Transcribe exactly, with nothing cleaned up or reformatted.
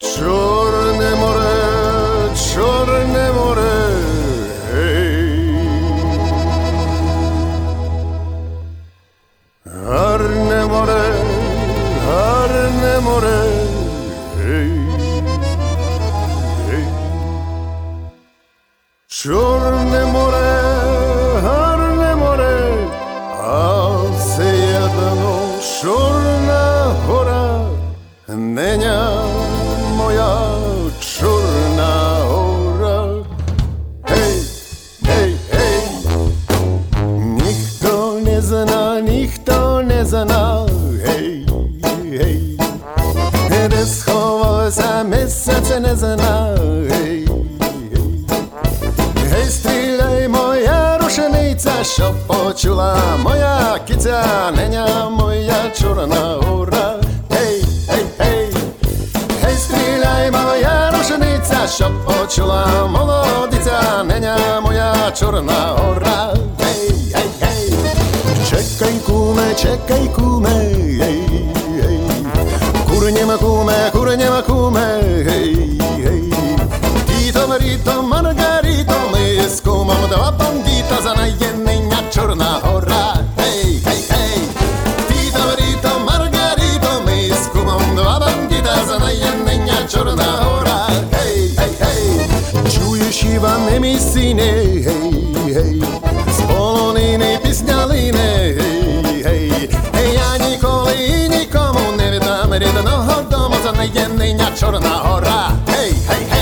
Чорне море, чорне море, гей. Гарне море, гарне море, гей, гей. Чорне море, гарне море, а все єдно Чорна гора, неня моя Чорна гора. Гей, гей, гей. Ніхто не зна, ніхто не зна, гей, гей. Де сховався місяць, не зна, гей, гей. Гей, стріляй, моя рушениця, щоб почула моя киця, неня моя Чорна гора. Гей, гей, гей. Гей, стріляй, моя рушениця, щоб почула молодиця, неня моя Чорна гора. Гей, гей, гей. Чекай, куме, чекай, куме, гей, гей. Курнєма, куме, курнєма, куме, гей, гей. Тіто, Маріто, Маргаріто, ми з кумом два бандіта, занаєнення Чорна гора. Гей, гей, гей. Тіто, Маріто, Маргаріто, ми з кумом два бандіта, занаєнення Чорна гора. Гей, гей, гей. Чуєш, Іване, мій сине, гей, гей. З полонини пісня лине, гей, гей. Гей, я ніколи і нікому не віддам рідного дому, занаєнення Чорна гора. Гей, гей, гей.